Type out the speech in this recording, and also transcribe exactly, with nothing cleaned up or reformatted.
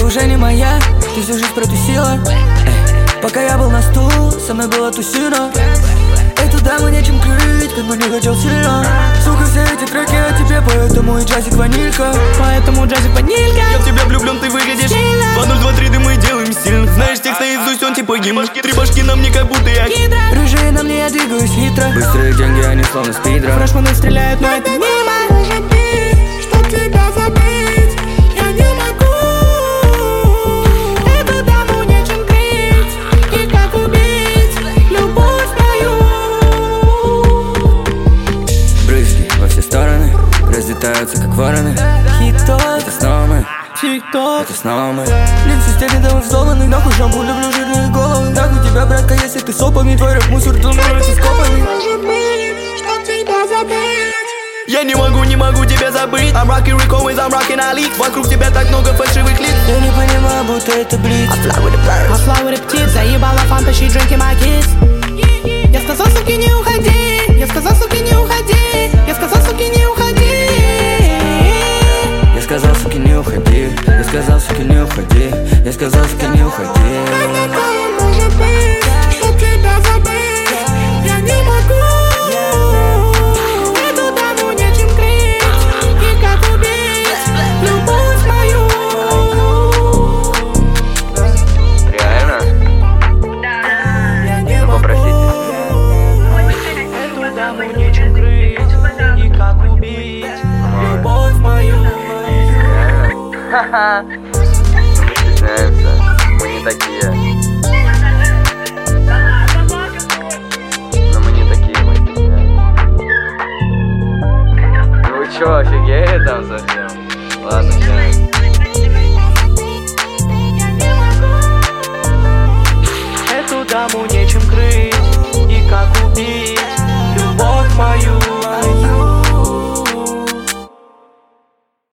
уже не моя, ты всю жизнь протусила. Эй, пока я был на стул, со мной была тусина. Эту даму нечем крыть, как бы не хотел сильно. Сука, все эти треки о тебе, поэтому и джазик ванилька. Поэтому джазик ванилька. Я в тебя влюблен, ты выглядишь два ноль два три, да мы делаем стильно. Знаешь текст наизусть, он типа гимн. Три башки на мне, как будто я рыжие на мне, я двигаюсь хитро. Быстрые деньги, они словно спидра. Фрешманы стреляют, но это мимо. Чтоб тебя забыть, я не могу. Эту даму нечем крыть. И как убить любовь мою. Брызги во все стороны разлетаются, как вороны. Хит-топ, это снова мы. Тик-ток, это снова мы. Блин, системе давно взломаны. Нахуй шампу, люблю жирные головы. Нахуй тебя, братка, если ты сопами. Твой рэп мусор, думаете, с копами. Может быть, чтоб тебя забыть. Я не могу, не могу тебя забыть. I'm rocking Rick Owens, I'm rocking Ali. Вокруг тебя так много фальшивых лиц. Я не понимаю, будто это блиц. I fly with the birds, I fly with the птиц. Заебала фанта, she drinking my kids. Я сказал, суки, не уходи. Я сказал, суки, не уходи. Я сказал, суки, не уходи. Я сказал, суки, не уходи. Я сказал, суки, не уходи. Я сказал, суки, не уходи. Такое может быть, чтоб тебя забыть, я не могу. Эту даму нечем крыть. И как убить любовь мою. Реально? Ну попросите. Эту даму нечем крыть. И как убить любовь мою. Ха-ха. Мы стесняемся. Мы не такие. Но мы не такие, мы стесняемся. Ну вы чё, офигели там совсем? Ладно, сейчас.